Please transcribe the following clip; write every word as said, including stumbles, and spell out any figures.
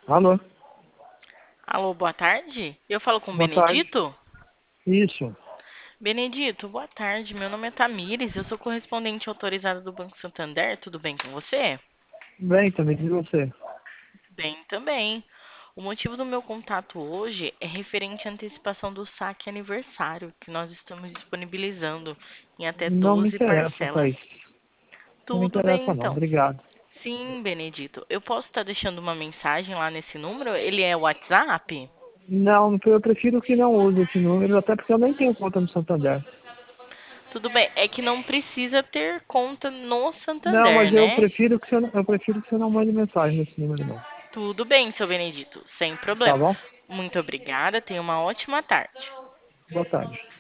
Alô? Alô, boa tarde. Eu falo com o Boa tarde. Benedito? Isso. Benedito, boa tarde. Meu nome é Tamires. Eu sou correspondente autorizada do Banco Santander. Tudo bem com você? Bem, também de você. Bem também. O motivo do meu contato hoje é referente à antecipação do saque aniversário, que nós estamos disponibilizando em até Não me doze interessa, parcelas. Thaís. Não me Tudo bem, interessa não, então. obrigado. Sim, Benedito. Eu posso estar deixando uma mensagem lá nesse número? Ele é o WhatsApp? Não, eu prefiro que não use esse número, até porque eu nem tenho conta no Santander. Tudo bem. É que não precisa ter conta no Não, Santander, mas eu né? prefiro que você não, eu prefiro que você não mande mensagem nesse número não. Tudo bem, seu Benedito, sem Tá problema. bom? Muito obrigada, tenha uma ótima tarde. Boa tarde.